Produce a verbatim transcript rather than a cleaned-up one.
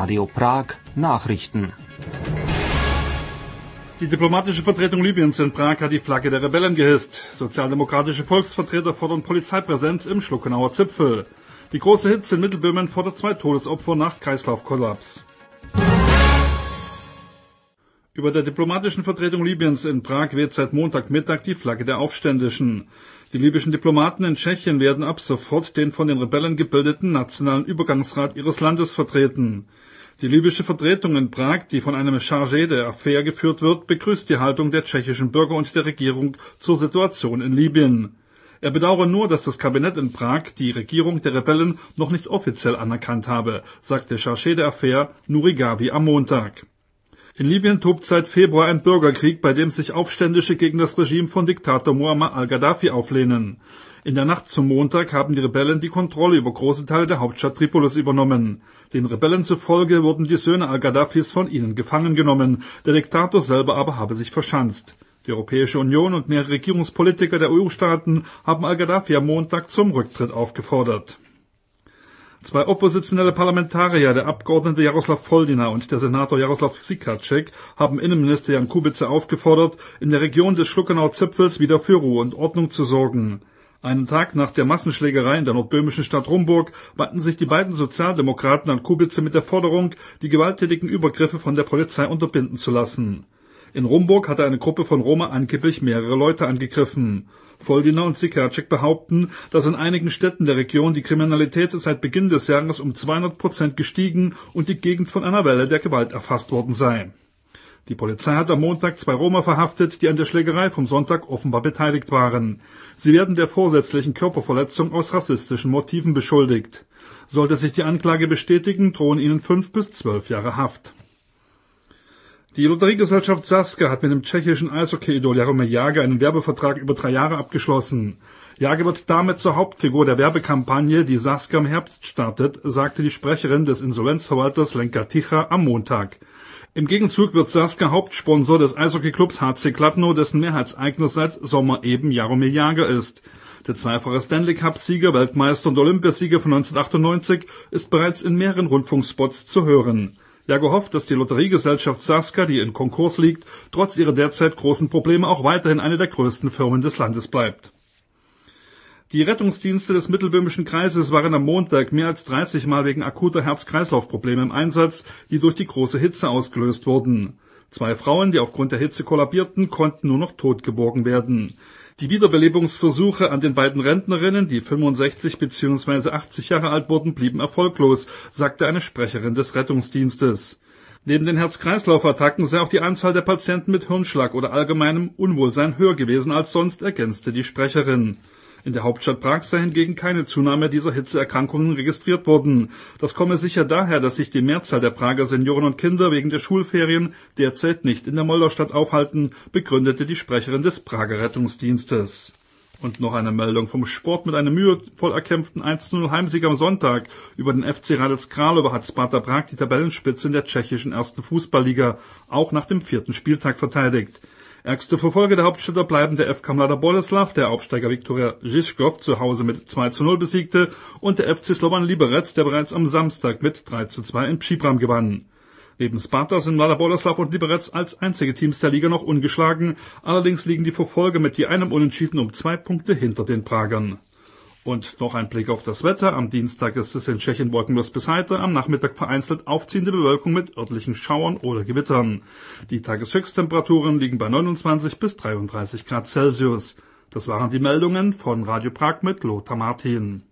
Radio Prag Nachrichten. Die diplomatische Vertretung Libyens in Prag hat die Flagge der Rebellen gehisst. Sozialdemokratische Volksvertreter fordern Polizeipräsenz im Schluckenauer Zipfel. Die große Hitze in Mittelböhmen fordert zwei Todesopfer nach Kreislaufkollaps. Über der diplomatischen Vertretung Libyens in Prag weht seit Montagmittag die Flagge der Aufständischen. Die libyschen Diplomaten in Tschechien werden ab sofort den von den Rebellen gebildeten Nationalen Übergangsrat ihres Landes vertreten. Die libysche Vertretung in Prag, die von einem Chargé d'Affaires geführt wird, begrüßt die Haltung der tschechischen Bürger und der Regierung zur Situation in Libyen. Er bedauere nur, dass das Kabinett in Prag die Regierung der Rebellen noch nicht offiziell anerkannt habe, sagte Chargé d'Affaires Nouri Gavi am Montag. In Libyen tobt seit Februar ein Bürgerkrieg, bei dem sich Aufständische gegen das Regime von Diktator Muammar al-Gaddafi auflehnen. In der Nacht zum Montag haben die Rebellen die Kontrolle über große Teile der Hauptstadt Tripolis übernommen. Den Rebellen zufolge wurden die Söhne al-Gaddafis von ihnen gefangen genommen, der Diktator selber aber habe sich verschanzt. Die Europäische Union und mehrere Regierungspolitiker der E U-Staaten haben al-Gaddafi am Montag zum Rücktritt aufgefordert. Zwei oppositionelle Parlamentarier, der Abgeordnete Jaroslav Foldina und der Senator Jaroslav Sikarczyk, haben Innenminister Jan Kubice aufgefordert, in der Region des Schluckenauer Zipfels wieder für Ruhe und Ordnung zu sorgen. Einen Tag nach der Massenschlägerei in der nordböhmischen Stadt Rumburg wandten sich die beiden Sozialdemokraten an Kubice mit der Forderung, die gewalttätigen Übergriffe von der Polizei unterbinden zu lassen. In Rumburg hatte eine Gruppe von Roma angeblich mehrere Leute angegriffen. Foldina und Sikarczyk behaupten, dass in einigen Städten der Region die Kriminalität seit Beginn des Jahres um zweihundert Prozent gestiegen und die Gegend von einer Welle der Gewalt erfasst worden sei. Die Polizei hat am Montag zwei Roma verhaftet, die an der Schlägerei vom Sonntag offenbar beteiligt waren. Sie werden der vorsätzlichen Körperverletzung aus rassistischen Motiven beschuldigt. Sollte sich die Anklage bestätigen, drohen ihnen fünf bis zwölf Jahre Haft. Die Lotteriegesellschaft Sazka hat mit dem tschechischen Eishockey-Idol Jaromír Jágr einen Werbevertrag über drei Jahre abgeschlossen. Jágr wird damit zur Hauptfigur der Werbekampagne, die Sazka im Herbst startet, sagte die Sprecherin des Insolvenzverwalters Lenka Ticha am Montag. Im Gegenzug wird Sazka Hauptsponsor des Eishockeyclubs H C Kladno, dessen Mehrheitseigner seit Sommer eben Jaromír Jágr ist. Der zweifache Stanley-Cup-Sieger, Weltmeister und Olympiasieger von neunzehnhundertachtundneunzig ist bereits in mehreren Rundfunkspots zu hören. Jágr hofft, dass die Lotteriegesellschaft Sazka, die in Konkurs liegt, trotz ihrer derzeit großen Probleme auch weiterhin eine der größten Firmen des Landes bleibt. Die Rettungsdienste des Mittelböhmischen Kreises waren am Montag mehr als dreißig Mal wegen akuter Herz-Kreislauf-Probleme im Einsatz, die durch die große Hitze ausgelöst wurden. Zwei Frauen, die aufgrund der Hitze kollabierten, konnten nur noch tot geborgen werden. Die Wiederbelebungsversuche an den beiden Rentnerinnen, die fünfundsechzig bzw. achtzig Jahre alt wurden, blieben erfolglos, sagte eine Sprecherin des Rettungsdienstes. Neben den Herz-Kreislauf-Attacken sei auch die Anzahl der Patienten mit Hirnschlag oder allgemeinem Unwohlsein höher gewesen als sonst, ergänzte die Sprecherin. In der Hauptstadt Prag sei hingegen keine Zunahme dieser Hitzeerkrankungen registriert worden. Das komme sicher daher, dass sich die Mehrzahl der Prager Senioren und Kinder wegen der Schulferien derzeit nicht in der Moldaustadt aufhalten, begründete die Sprecherin des Prager Rettungsdienstes. Und noch eine Meldung vom Sport. Mit einem mühevoll erkämpften eins zu null Heimsieg am Sonntag über den F C Hradec Králové hat Sparta Prag die Tabellenspitze in der tschechischen ersten Fußballliga auch nach dem vierten Spieltag verteidigt. Ärgste Verfolger der Hauptstädter bleiben der F K Mladá Boleslav, der Aufsteiger Viktoria Žižkov zu Hause mit zwei zu null besiegte, und der F C Slovan Liberec, der bereits am Samstag mit drei zu zwei in Příbram gewann. Neben Sparta sind Mladá Boleslav und Liberec als einzige Teams der Liga noch ungeschlagen, allerdings liegen die Verfolger mit je einem Unentschieden um zwei Punkte hinter den Pragern. Und noch ein Blick auf das Wetter. Am Dienstag ist es in Tschechien wolkenlos bis heiter, am Nachmittag vereinzelt aufziehende Bewölkung mit örtlichen Schauern oder Gewittern. Die Tageshöchsttemperaturen liegen bei neunundzwanzig bis dreiunddreißig Grad Celsius. Das waren die Meldungen von Radio Prag mit Lothar Martin.